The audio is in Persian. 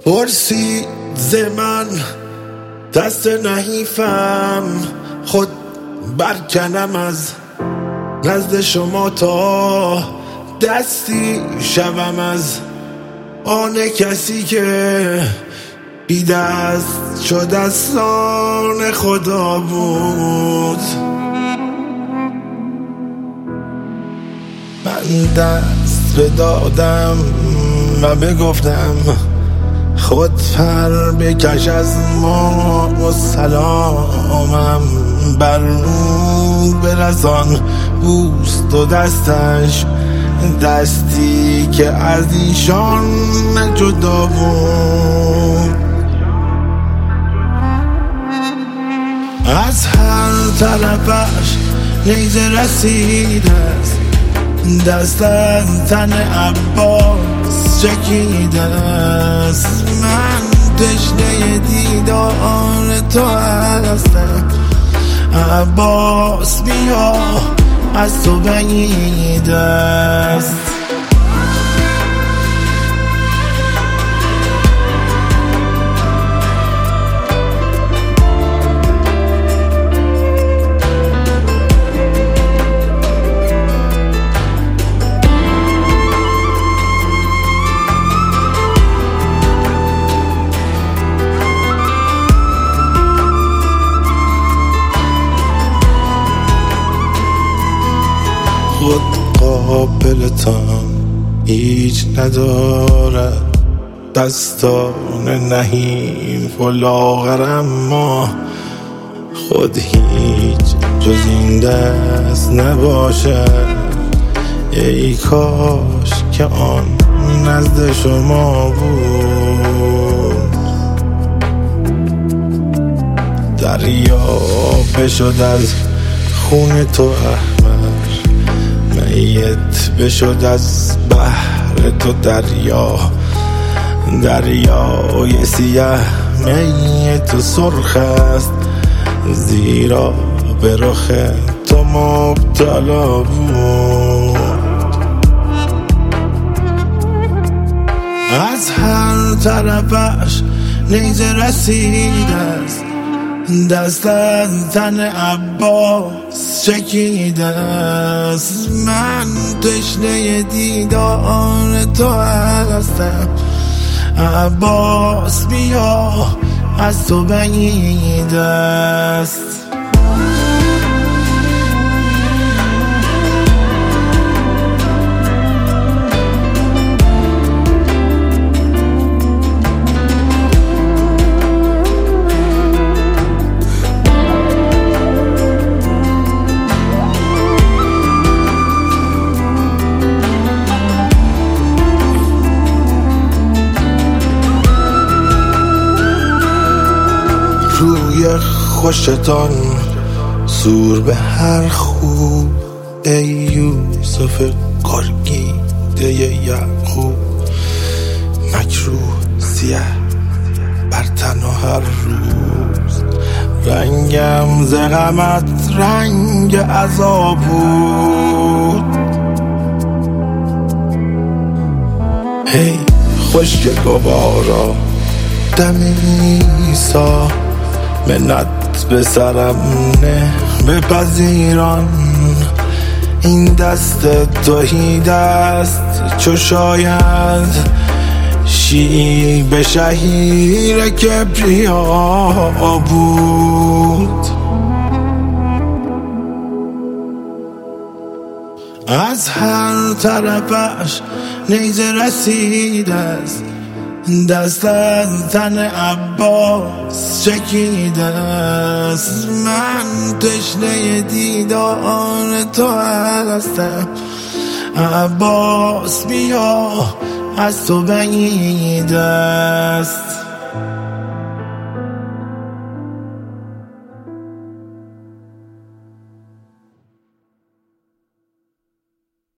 پرسید ز من دست نحیفم، خود برکنم از نزد شما تا دستی شوم از آن کسی که بی دست شد از آن خدا بود. من دست بدادم و بگفتم خود پر بکش از ما و سلامم بر او برسان. بوست و دستش دستی که از ایشان جدا بود. از هر طرفش نیزه رسید است، دست از تن عباس چکیده است. من تشنه دیدار تو هستم، عباس بیا از تو بعید است. خود قابلتان هیچ ندارد، دستان نحیف و لاغر، اما خود هیچ جز این دست نباشد. ای کاش که آن نزد شما بود. دریا بشد از خون تو احمر، میت بشد از بحر تو دریا. دریای سیاه میت و سرخ است، زیرا به رخ تو مبتلا بود. از هر طرفش نیزه رسید است، دست از تن عباس چکیده است. من تشنه دیدار تو هستم، عباس بیا از تو بعید است. روی خوشتان سور به هر خوب، ای یوسف گرگیده یعقوب. مکروه سیه بر تن و هر روز، رنگم ز غمت رنگ عذاب بود. ای خشک گوارا دم عیسی، منت به سرم نه بپذیران. این دست توحید است چو شاید شیعی به شهیر کبریا بود. از هر طرفش نیزه رسید است، دست از تن عباس چکیده است. من تشنه دیدار تو هستم، عباس بیا از تو بعید است.